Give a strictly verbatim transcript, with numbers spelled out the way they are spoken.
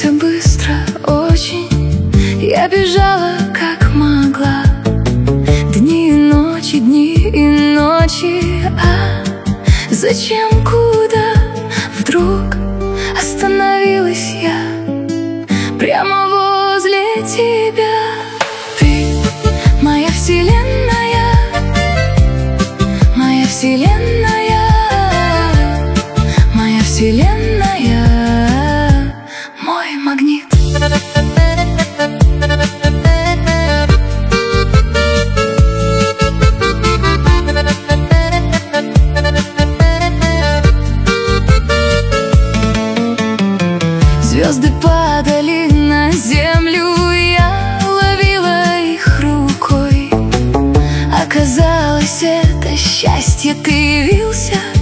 Ты быстро очень, я бежала как могла. Дни и ночи, дни и ночи. А зачем, куда вдруг остановилась я прямо возле тебя? Ты моя вселенная, моя вселенная, моя вселенная, мой магнит. Звезды падали на землю, я ловила их рукой. Оказалось, это счастье, ты явился